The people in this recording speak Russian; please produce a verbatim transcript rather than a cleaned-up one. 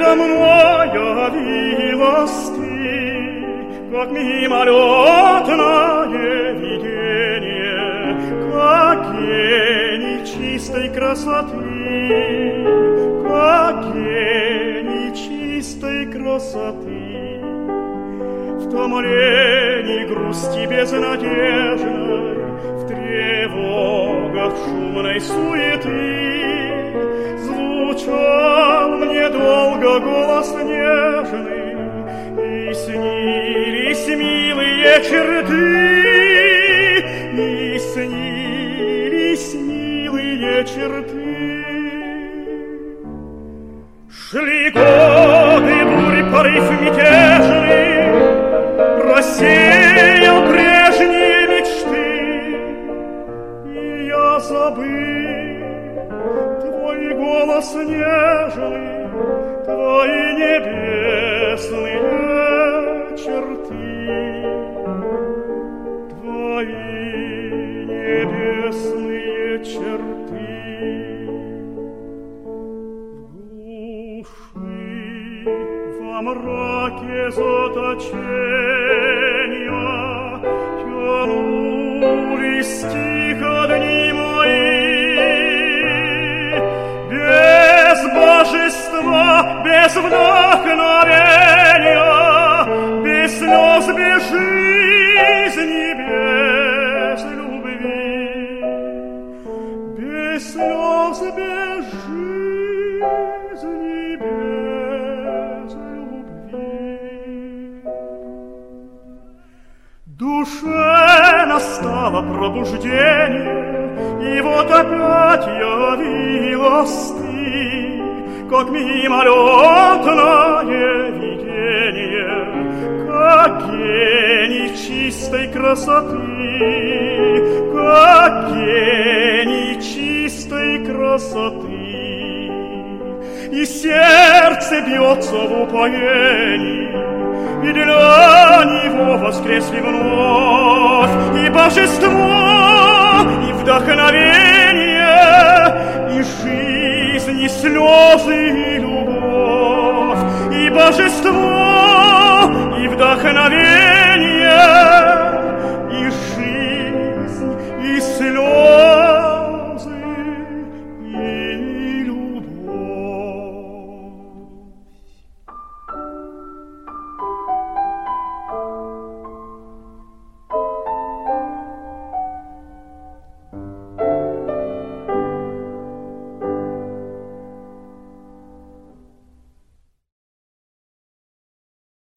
передо мной явилась ты, как мимолетное видение, как гений чистой красоты, как гений чистой красоты. В томлении грусти безнадежной, в тревогах шумной суеты звучал мне долго голос нежный, и снились милые черты, и снились милые черты. Шли годы, бурь, порыв мятежный рассеял прежние мечты, и я забыл твой голос нежный, твои небесные черты, твои небесные черты. Во мраке заточения тянулись тихо дни мои, без божества, без вдохновения, без слез, без жизни, без любви, без слез, без жизни, без душе настало пробуждение, и вот опять явилась ты, как мимолетное видение, как гений чистой красоты, как гений чистой красоты. И сердце бьется в упоении, и для него воскресли вновь и божество, и вдохновение, и жизнь, и слезы, и любовь, и божество, и вдохновение,